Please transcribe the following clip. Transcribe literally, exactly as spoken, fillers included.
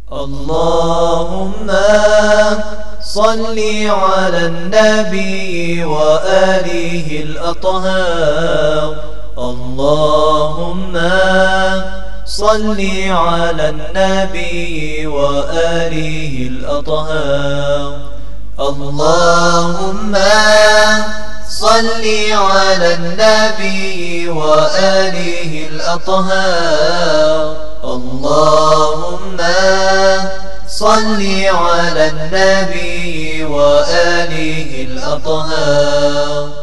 اللهم صل على النبي وآله الأطهار. اللهم صل على النبي وآله الأطهار. اللهم صل على النبي وآله الأطهار. اللهم صل على النبي وآله الأطهار.